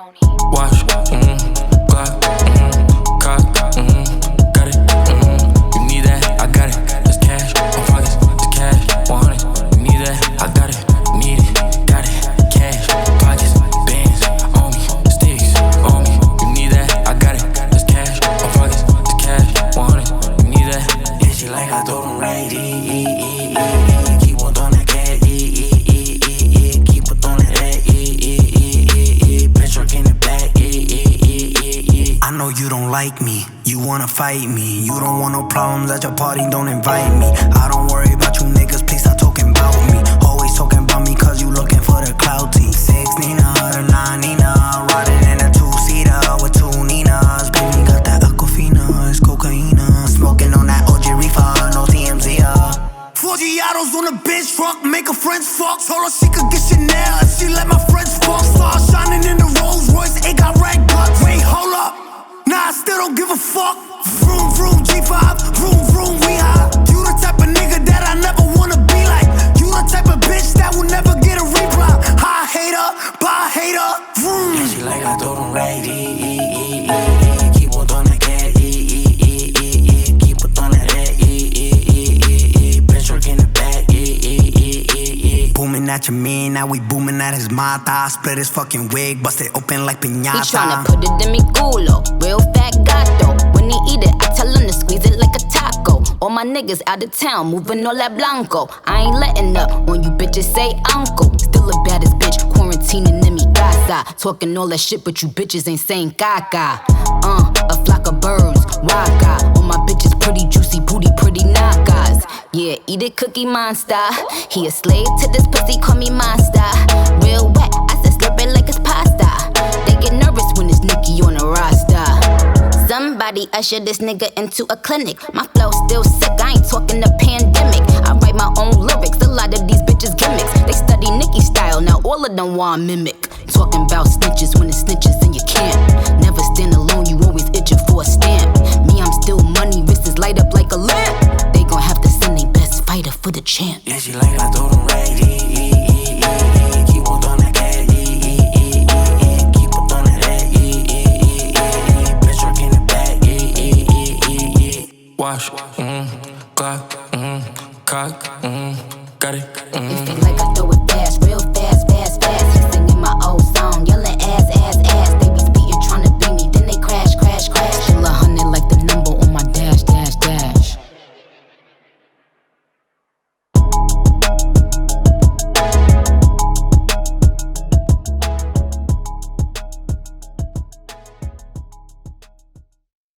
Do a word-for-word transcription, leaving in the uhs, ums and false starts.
Watch, mm-hmm, Glock, mm-hmm, cock, mm-hmm, got it, mm-hmm. You need that, I got it. That's cash, my pockets, it's cash, one hundred. You need that, I got it, need it, got it. Cash, pockets, bands, on me, sticks, on me. You need that, I got it. That's cash, my pockets, it's cash, one hundred. You need that. Yeah, she like I throw them right, e, e, e, e, keep on throwing that cash, e, e, e, e, e, keep on throwing that, e, e, e, e, e, bitch working the back, e, e, e, e, e. I know you don't like me, you wanna fight me, you don't want no problems at your party, don't invite me. I don't worry about you niggas, please stop talking about me. Always talking about me cause you looking for the clouty. Six Nina, the nine Nina, riding in a two-seater with two Ninas. Baby got that Aquafina, it's cocaine. Smoking on that O G reefer, no T M Z. Four Giados on a bench truck, make her friends fuck. Told her she could get Chanel if she let my friends fuck. Stars shining in the Rolls Royce, it got red guts. Wait, hold up, nah, I still don't give a fuck. Vroom, vroom, G five, vroom, vroom, we high. You the type of nigga that I never wanna be like. You the type of bitch that will never get a reply. High hater, bye hater, vroom. Yeah, she like I throw them right, e, e, e, e, keep on throwing that cat, e, e, e, e, e, keep on throwing that, e, e, e, e, e, bitch working the back, e, e, e, e, e. Booming at your man, now we booming at his mata. Split his fucking wig, bust it open like piñata. He tryna put it in mi culo, real fat gato. When he eat it, I tell him to squeeze it like a taco. All my niggas out of town, moving all that blanco. I ain't letting up when you bitches say uncle. Still the baddest bitch, quarantining in mi casa. Talking all that shit, but you bitches ain't saying caca. Uh, a flock of birds, waka. All my bitches pretty juicy, booty pretty nakas. Yeah, eat it, Cookie Monster. He a slave to this pussy, call me monster. Real wet, I said slurp it like it's pasta. They get nervous when it's Nicki on the roster. Somebody usher this nigga into a clinic. My flow still sick, I ain't talking the pandemic. I write my own lyrics, a lot of these bitches gimmicks. They study Nicki style, now all of them want mimic. Talking about snitches when it's snitches in your camp. Never stand alone, you always itching for a stamp. Me, I'm still money, wrists light up like a lamp. They gon' have to send their best fighter for the champ. Yeah, she like I throw them right, e, e, e, e,